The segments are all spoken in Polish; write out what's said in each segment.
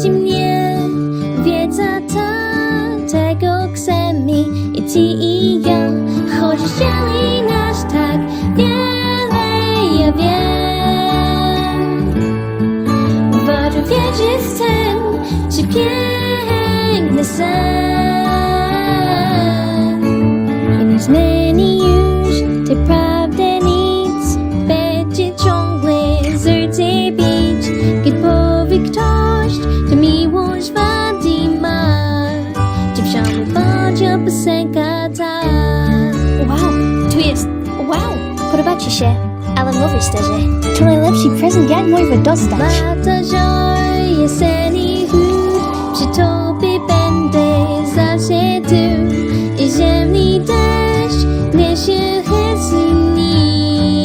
Prowadzi mnie wiedza ta, tego chcemy i ty i ja. Choć dzieli nas tak wiele, ja wiem. Warto wierzyć w ten, czy piękny sen. I nie zmieni już tej prawdy nic. Będzie ciągle serce bić, kiedy powie ktoś, że miłość wady ma. Dziewczyny bardziej piosenka ta. Wow, tu jest. Wow, podoba ci się. Alan Loversterze. To najlepszy prezent, jak mój dostać. Lata żar, jesieni chód, przy tobie będę zawsze tu. I ziemny deszcz niesie dni.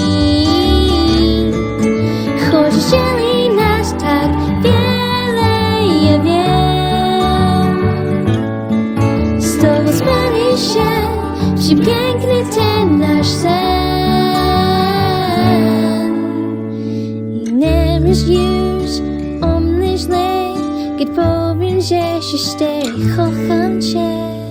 Choć dzieli nas tak wiele, ja wiem. Z tobą spełni się piękny ten nasz sen. I nie myśl już o mnie źle, kiedy powiem, że się kocham cię.